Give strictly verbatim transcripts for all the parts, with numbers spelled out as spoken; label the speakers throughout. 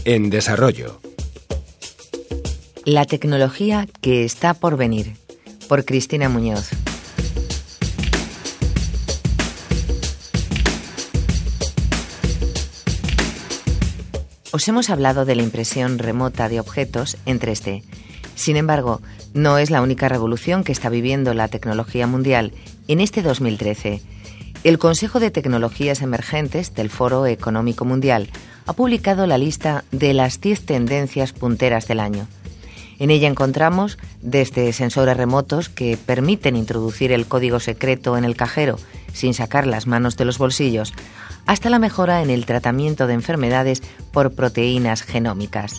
Speaker 1: En desarrollo.
Speaker 2: La tecnología que está por venir, por Cristina Muñoz. Os hemos hablado de la impresión remota de objetos en tres D. Sin embargo, no es la única revolución que está viviendo la tecnología mundial en este dos mil trece. El Consejo de Tecnologías Emergentes del Foro Económico Mundial ha publicado la lista de las diez tendencias punteras del año. En ella encontramos desde sensores remotos que permiten introducir el código secreto en el cajero sin sacar las manos de los bolsillos, hasta la mejora en el tratamiento de enfermedades por proteínas genómicas.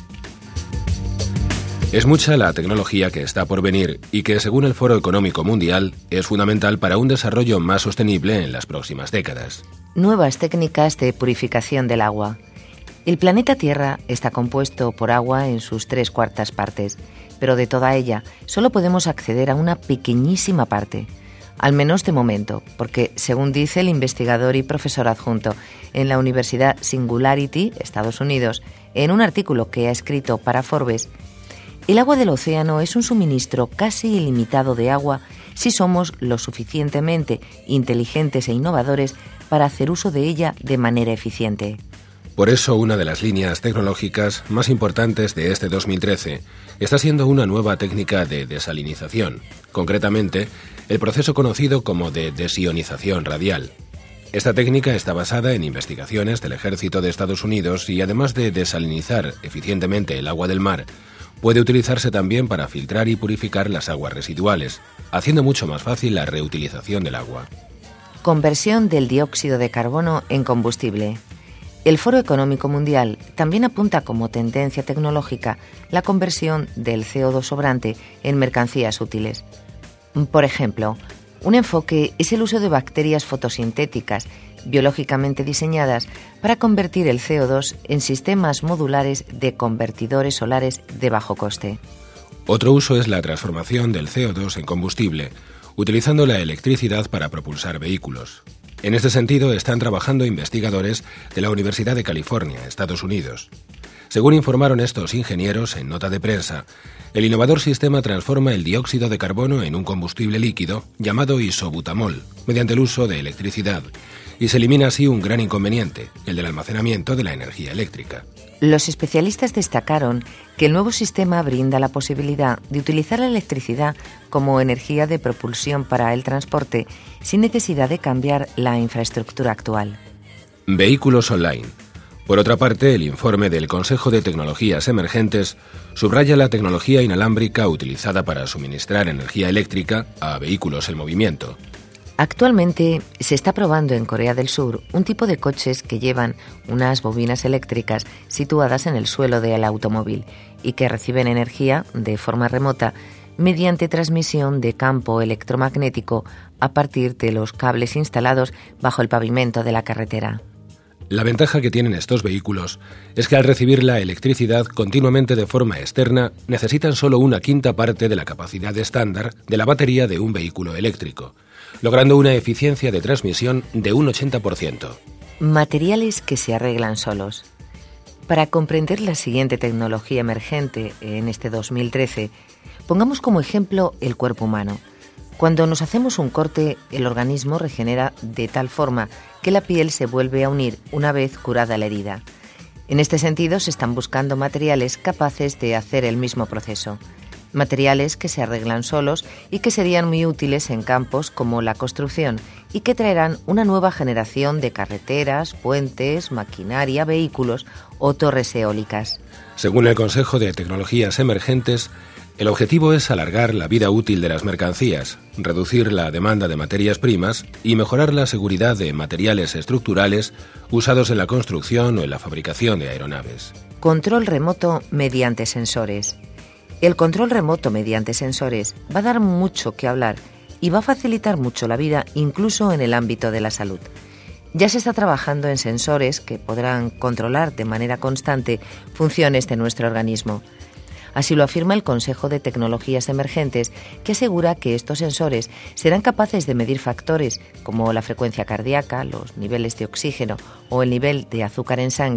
Speaker 1: Es mucha la tecnología que está por venir y que, según el Foro Económico Mundial, es fundamental para un desarrollo más sostenible en las próximas décadas.
Speaker 2: Nuevas técnicas de purificación del agua. El planeta Tierra está compuesto por agua en sus tres cuartas partes, pero de toda ella solo podemos acceder a una pequeñísima parte. Al menos de momento, porque según dice el investigador y profesor adjunto en la Universidad Singularity, Estados Unidos, en un artículo que ha escrito para Forbes, el agua del océano es un suministro casi ilimitado de agua si somos lo suficientemente inteligentes e innovadores para hacer uso de ella de manera eficiente.
Speaker 1: Por eso, una de las líneas tecnológicas más importantes de este dos mil trece está siendo una nueva técnica de desalinización, concretamente, el proceso conocido como de desionización radial. Esta técnica está basada en investigaciones del Ejército de Estados Unidos y, además de desalinizar eficientemente el agua del mar, puede utilizarse también para filtrar y purificar las aguas residuales, haciendo mucho más fácil la reutilización del agua.
Speaker 2: Conversión del dióxido de carbono en combustible. El Foro Económico Mundial también apunta como tendencia tecnológica la conversión del C O dos sobrante en mercancías útiles. Por ejemplo, un enfoque es el uso de bacterias fotosintéticas biológicamente diseñadas para convertir el C O dos en sistemas modulares de convertidores solares de bajo coste.
Speaker 1: Otro uso es la transformación del C O dos en combustible, utilizando la electricidad para propulsar vehículos. En este sentido, están trabajando investigadores de la Universidad de California, Estados Unidos. Según informaron estos ingenieros en nota de prensa, el innovador sistema transforma el dióxido de carbono en un combustible líquido llamado isobutamol, mediante el uso de electricidad, y se elimina así un gran inconveniente, el del almacenamiento de la energía eléctrica.
Speaker 2: Los especialistas destacaron que el nuevo sistema brinda la posibilidad de utilizar la electricidad como energía de propulsión para el transporte sin necesidad de cambiar la infraestructura actual.
Speaker 1: Vehículos online. Por otra parte, el informe del Consejo de Tecnologías Emergentes subraya la tecnología inalámbrica utilizada para suministrar energía eléctrica a vehículos en movimiento.
Speaker 2: Actualmente se está probando en Corea del Sur un tipo de coches que llevan unas bobinas eléctricas situadas en el suelo del automóvil y que reciben energía de forma remota mediante transmisión de campo electromagnético a partir de los cables instalados bajo el pavimento de la carretera.
Speaker 1: La ventaja que tienen estos vehículos es que al recibir la electricidad continuamente de forma externa necesitan solo una quinta parte de la capacidad estándar de la batería de un vehículo eléctrico, logrando una eficiencia de transmisión de un ochenta por ciento.
Speaker 2: Materiales que se arreglan solos. Para comprender la siguiente tecnología emergente en este dos mil trece, pongamos como ejemplo el cuerpo humano. Cuando nos hacemos un corte, el organismo regenera de tal forma que la piel se vuelve a unir una vez curada la herida. En este sentido, se están buscando materiales capaces de hacer el mismo proceso. Materiales que se arreglan solos y que serían muy útiles en campos como la construcción y que traerán una nueva generación de carreteras, puentes, maquinaria, vehículos o torres eólicas.
Speaker 1: Según el Consejo de Tecnologías Emergentes, el objetivo es alargar la vida útil de las mercancías, reducir la demanda de materias primas y mejorar la seguridad de materiales estructurales usados en la construcción o en la fabricación de aeronaves.
Speaker 2: Control remoto mediante sensores. El control remoto mediante sensores va a dar mucho que hablar y va a facilitar mucho la vida incluso en el ámbito de la salud. Ya se está trabajando en sensores que podrán controlar de manera constante funciones de nuestro organismo. Así lo afirma el Consejo de Tecnologías Emergentes, que asegura que estos sensores serán capaces de medir factores como la frecuencia cardíaca, los niveles de oxígeno o el nivel de azúcar en sangre,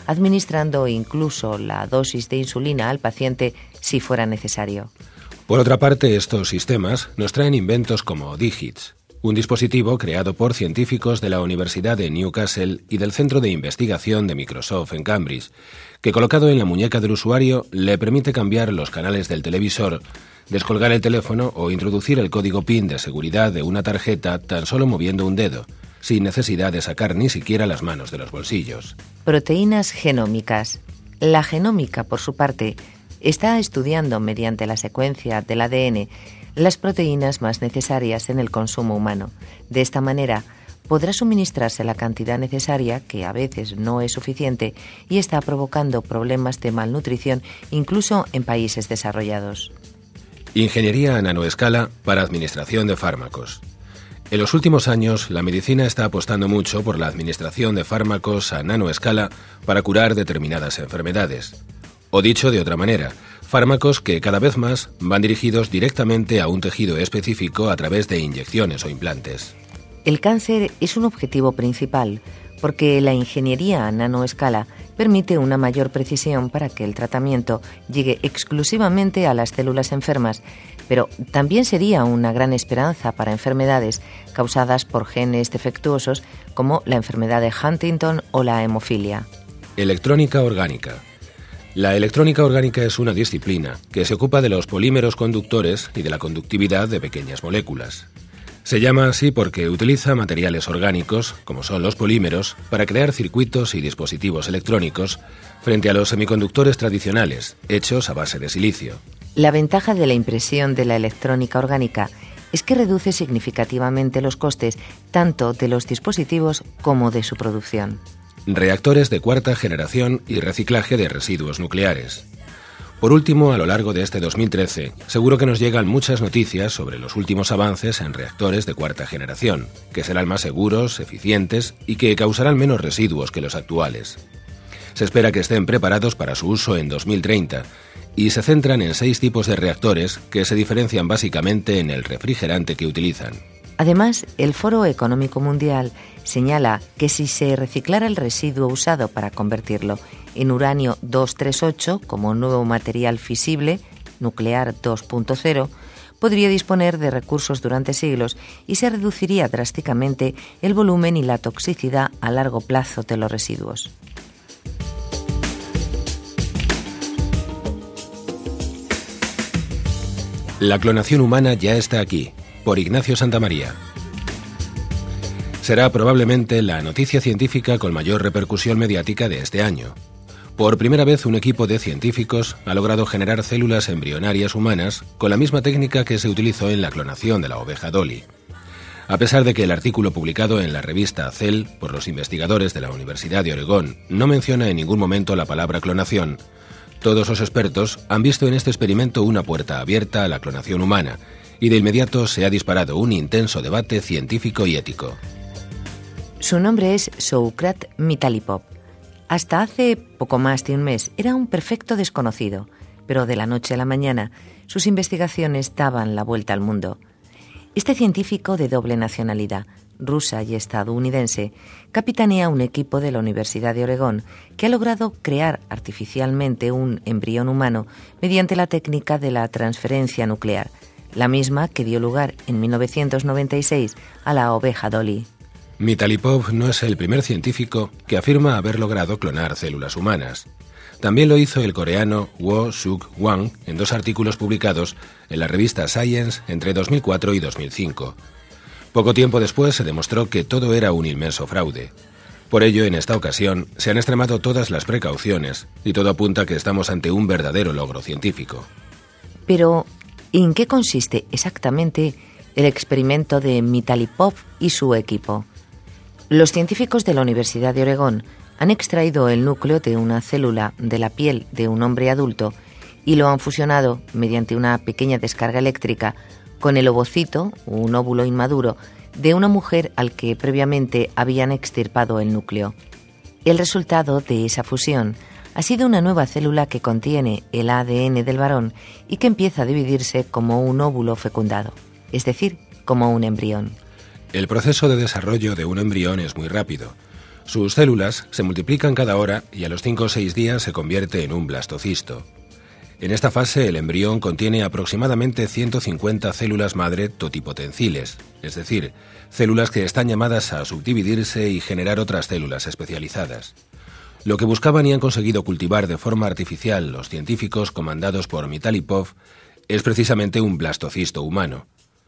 Speaker 2: administrando incluso la dosis de insulina al paciente si fuera necesario.
Speaker 1: Por otra parte, estos sistemas nos traen inventos como Digits, un dispositivo creado por científicos de la Universidad de Newcastle y del Centro de Investigación de Microsoft en Cambridge, que colocado en la muñeca del usuario le permite cambiar los canales del televisor, descolgar el teléfono o introducir el código PIN de seguridad de una tarjeta tan solo moviendo un dedo, sin necesidad de sacar ni siquiera las manos de los bolsillos.
Speaker 2: Proteínas genómicas. La genómica, por su parte, está estudiando mediante la secuencia del A D N las proteínas más necesarias en el consumo humano. De esta manera, podrá suministrarse la cantidad necesaria, que a veces no es suficiente, y está provocando problemas de malnutrición incluso en países desarrollados.
Speaker 1: Ingeniería a nanoescala para administración de fármacos. En los últimos años, la medicina está apostando mucho por la administración de fármacos a nanoescala para curar determinadas enfermedades. O dicho de otra manera, fármacos que cada vez más van dirigidos directamente a un tejido específico a través de inyecciones o implantes.
Speaker 2: El cáncer es un objetivo principal porque la ingeniería a nanoescala permite una mayor precisión para que el tratamiento llegue exclusivamente a las células enfermas, pero también sería una gran esperanza para enfermedades causadas por genes defectuosos como la enfermedad de Huntington o la hemofilia.
Speaker 1: Electrónica orgánica. La electrónica orgánica es una disciplina que se ocupa de los polímeros conductores y de la conductividad de pequeñas moléculas. Se llama así porque utiliza materiales orgánicos, como son los polímeros, para crear circuitos y dispositivos electrónicos frente a los semiconductores tradicionales, hechos a base de silicio.
Speaker 2: La ventaja de la impresión de la electrónica orgánica es que reduce significativamente los costes tanto de los dispositivos como de su producción.
Speaker 1: Reactores de cuarta generación y reciclaje de residuos nucleares. Por último, a lo largo de este dos mil trece, seguro que nos llegan muchas noticias sobre los últimos avances en reactores de cuarta generación, que serán más seguros, eficientes y que causarán menos residuos que los actuales. Se espera que estén preparados para su uso en dos mil treinta y se centran en seis tipos de reactores que se diferencian básicamente en el refrigerante que utilizan.
Speaker 2: Además, el Foro Económico Mundial señala que si se reciclara el residuo usado para convertirlo en uranio doscientos treinta y ocho como nuevo material fisible, nuclear dos punto cero, podría disponer de recursos durante siglos y se reduciría drásticamente el volumen y la toxicidad a largo plazo de los residuos.
Speaker 1: La clonación humana ya está aquí, por Ignacio Santamaría. Será probablemente la noticia científica con mayor repercusión mediática de este año. Por primera vez, un equipo de científicos ha logrado generar células embrionarias humanas con la misma técnica que se utilizó en la clonación de la oveja Dolly. A pesar de que el artículo publicado en la revista Cell por los investigadores de la Universidad de Oregón no menciona en ningún momento la palabra clonación, todos los expertos han visto en este experimento una puerta abierta a la clonación humana y de inmediato se ha disparado un intenso debate científico y ético.
Speaker 2: Su nombre es Shoukat Mitalipov. Hasta hace poco más de un mes era un perfecto desconocido, pero de la noche a la mañana sus investigaciones daban la vuelta al mundo. Este científico de doble nacionalidad, rusa y estadounidense, capitanea un equipo de la Universidad de Oregón que ha logrado crear artificialmente un embrión humano mediante la técnica de la transferencia nuclear, la misma que dio lugar en mil novecientos noventa y seis a la oveja Dolly.
Speaker 1: Mitalipov no es el primer científico que afirma haber logrado clonar células humanas. También lo hizo el coreano Woo-Suk Hwang en dos artículos publicados en la revista Science entre dos mil cuatro y dos mil cinco. Poco tiempo después se demostró que todo era un inmenso fraude. Por ello, en esta ocasión, se han extremado todas las precauciones y todo apunta a que estamos ante un verdadero logro científico.
Speaker 2: Pero, ¿en qué consiste exactamente el experimento de Mitalipov y su equipo? Los científicos de la Universidad de Oregón han extraído el núcleo de una célula de la piel de un hombre adulto y lo han fusionado mediante una pequeña descarga eléctrica con el ovocito, un óvulo inmaduro, de una mujer al que previamente habían extirpado el núcleo. El resultado de esa fusión ha sido una nueva célula que contiene el A D N del varón y que empieza a dividirse como un óvulo fecundado, es decir, como un embrión.
Speaker 1: El proceso de desarrollo de un embrión es muy rápido. Sus células se multiplican cada hora y a los cinco o seis días se convierte en un blastocisto. En esta fase el embrión contiene aproximadamente ciento cincuenta células madre totipotenciles, es decir, células que están llamadas a subdividirse y generar otras células especializadas. Lo que buscaban y han conseguido cultivar de forma artificial los científicos comandados por Mitalipov es precisamente un blastocisto humano.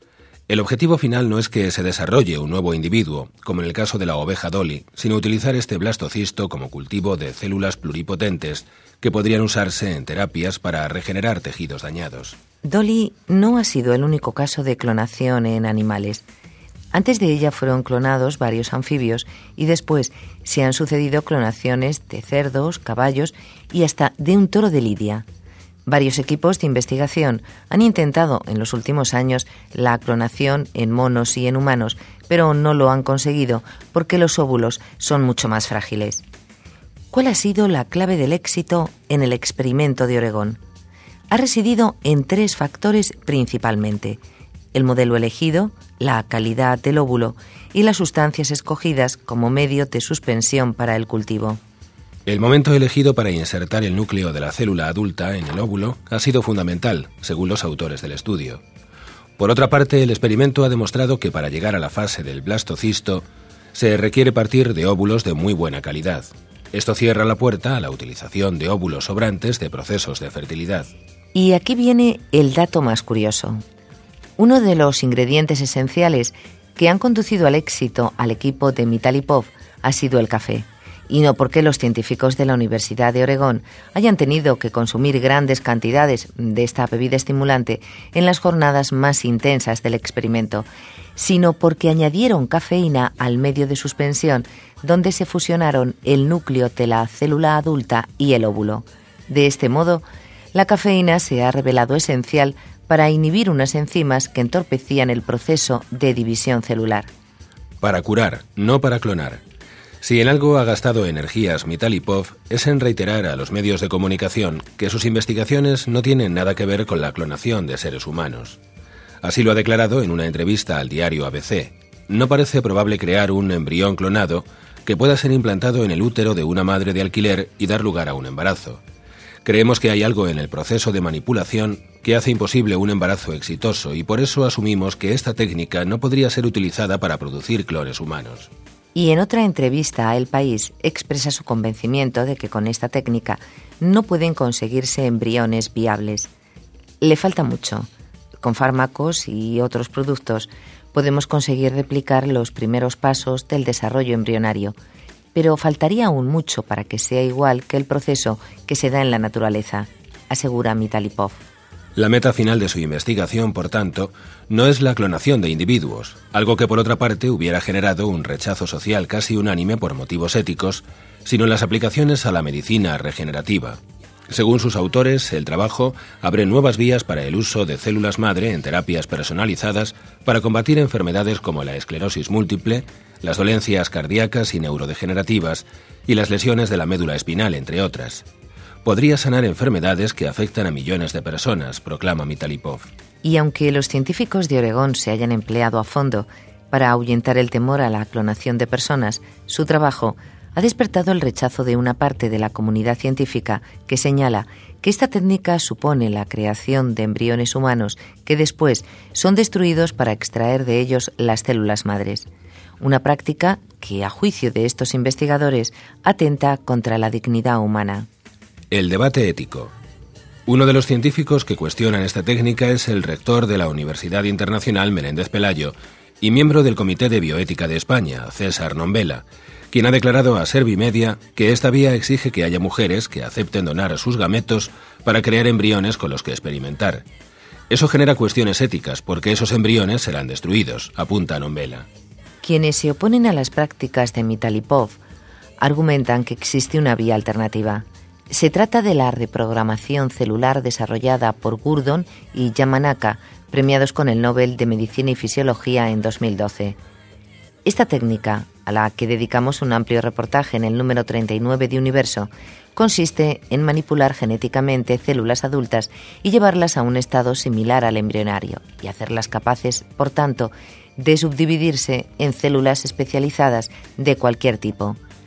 Speaker 1: El objetivo final no es que se desarrolle un nuevo individuo, como en el caso de la oveja Dolly, sino utilizar este blastocisto como cultivo de células pluripotentes que podrían usarse en terapias para regenerar tejidos dañados.
Speaker 2: Dolly no ha sido el único caso de clonación en animales. Antes de ella fueron clonados varios anfibios y después se han sucedido clonaciones de cerdos, caballos y hasta de un toro de Lidia. Varios equipos de investigación han intentado en los últimos años la clonación en monos y en humanos, pero no lo han conseguido porque los óvulos son mucho más frágiles. ¿Cuál ha sido la clave del éxito en el experimento de Oregón? Ha residido en tres factores principalmente: el modelo elegido, la calidad del óvulo y las sustancias escogidas como medio de suspensión para el cultivo.
Speaker 1: El momento elegido para insertar el núcleo de la célula adulta en el óvulo ha sido fundamental, según los autores del estudio. Por otra parte, el experimento ha demostrado que para llegar a la fase del blastocisto se requiere partir de óvulos de muy buena calidad. Esto cierra la puerta a la utilización de óvulos sobrantes de procesos de fertilidad.
Speaker 2: Y aquí viene el dato más curioso. Uno de los ingredientes esenciales que han conducido al éxito al equipo de Mitalipov ha sido el café. Y no porque los científicos de la Universidad de Oregón hayan tenido que consumir grandes cantidades de esta bebida estimulante en las jornadas más intensas del experimento, sino porque añadieron cafeína al medio de suspensión donde se fusionaron el núcleo de la célula adulta y el óvulo. De este modo, la cafeína se ha revelado esencial para inhibir unas enzimas que entorpecían el proceso de división celular.
Speaker 1: Para curar, no para clonar. Si en algo ha gastado energías Mitalipov es en reiterar a los medios de comunicación que sus investigaciones no tienen nada que ver con la clonación de seres humanos. Así lo ha declarado en una entrevista al diario A B C. No parece probable crear un embrión clonado que pueda ser implantado en el útero de una madre de alquiler y dar lugar a un embarazo. Creemos que hay algo en el proceso de manipulación que hace imposible un embarazo exitoso y por eso asumimos que esta técnica no podría ser utilizada para producir clones humanos.
Speaker 2: Y en otra entrevista a El País expresa su convencimiento de que con esta técnica no pueden conseguirse embriones viables. Le falta mucho. Con fármacos y otros productos podemos conseguir replicar los primeros pasos del desarrollo embrionario, pero faltaría aún mucho para que sea igual que el proceso que se da en la naturaleza, asegura Mitalipov.
Speaker 1: La meta final de su investigación, por tanto, no es la clonación de individuos, algo que por otra parte hubiera generado un rechazo social casi unánime por motivos éticos, sino las aplicaciones a la medicina regenerativa. Según sus autores, el trabajo abre nuevas vías para el uso de células madre en terapias personalizadas para combatir enfermedades como la esclerosis múltiple, las dolencias cardíacas y neurodegenerativas y las lesiones de la médula espinal, entre otras. Podría sanar enfermedades que afectan a millones de personas, proclama Mitalipov.
Speaker 2: Y aunque los científicos de Oregón se hayan empleado a fondo para ahuyentar el temor a la clonación de personas, su trabajo ha despertado el rechazo de una parte de la comunidad científica que señala que esta técnica supone la creación de embriones humanos que después son destruidos para extraer de ellos las células madres. Una práctica que, a juicio de estos investigadores, atenta contra la dignidad humana.
Speaker 1: El debate ético. Uno de los científicos que cuestionan esta técnica es el rector de la Universidad Internacional Menéndez Pelayo y miembro del Comité de Bioética de España, César Nombela, quien ha declarado a Servimedia que esta vía exige que haya mujeres que acepten donar sus gametos para crear embriones con los que experimentar. Eso genera cuestiones éticas porque esos embriones serán destruidos, apunta Nombela.
Speaker 2: Quienes se oponen a las prácticas de Mitalipov argumentan que existe una vía alternativa. Se trata de la reprogramación celular desarrollada por Gurdon y Yamanaka, premiados con el Nobel de Medicina y Fisiología en dos mil doce. Esta técnica, a la que dedicamos un amplio reportaje en el número treinta y nueve de Universo, consiste en manipular genéticamente células adultas y llevarlas a un estado similar al embrionario y hacerlas capaces, por tanto, de subdividirse en células especializadas de cualquier tipo.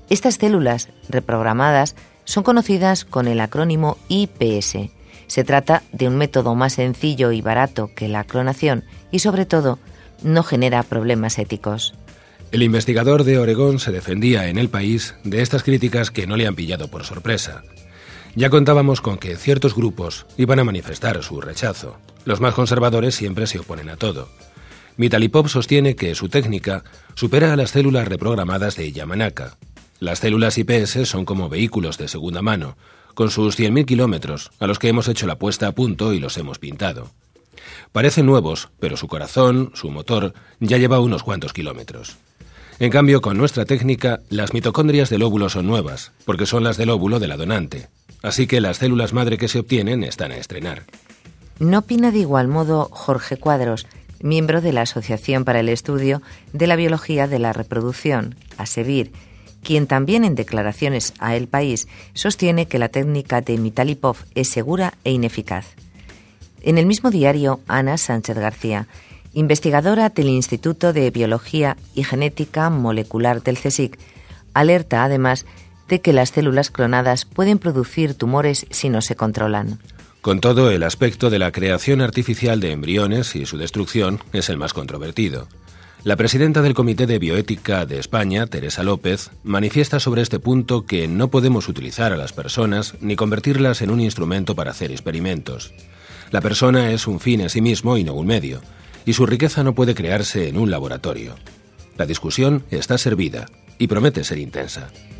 Speaker 2: Estas células reprogramadas son conocidas con el acrónimo I P S. Se trata de un método más sencillo y barato que la clonación y, sobre todo, no genera problemas éticos.
Speaker 1: El investigador de Oregón se defendía en El País de estas críticas que no le han pillado por sorpresa. Ya contábamos con que ciertos grupos iban a manifestar su rechazo. Los más conservadores siempre se oponen a todo. Vitaly Popov sostiene que su técnica supera a las células reprogramadas de Yamanaka. Las células I P S son como vehículos de segunda mano, con sus cien mil kilómetros, a los que hemos hecho la puesta a punto y los hemos pintado. Parecen nuevos, pero su corazón, su motor, ya lleva unos cuantos kilómetros. En cambio, con nuestra técnica, las mitocondrias del óvulo son nuevas, porque son las del óvulo de la donante. Así que las células madre que se obtienen están a estrenar.
Speaker 2: No opina de igual modo Jorge Cuadros, miembro de la Asociación para el Estudio de la Biología de la Reproducción, ASEBIR, quien también en declaraciones a El País sostiene que la técnica de Vitaly Popov es segura e ineficaz. En el mismo diario, Ana Sánchez García, investigadora del Instituto de Biología y Genética Molecular del CSIC, alerta además de que las células clonadas pueden producir tumores si no se controlan.
Speaker 1: Con todo, el aspecto de la creación artificial de embriones y su destrucción es el más controvertido. La presidenta del Comité de Bioética de España, Teresa López, manifiesta sobre este punto que no podemos utilizar a las personas ni convertirlas en un instrumento para hacer experimentos. La persona es un fin en sí mismo y no un medio, y su riqueza no puede crearse en un laboratorio. La discusión está servida y promete ser intensa.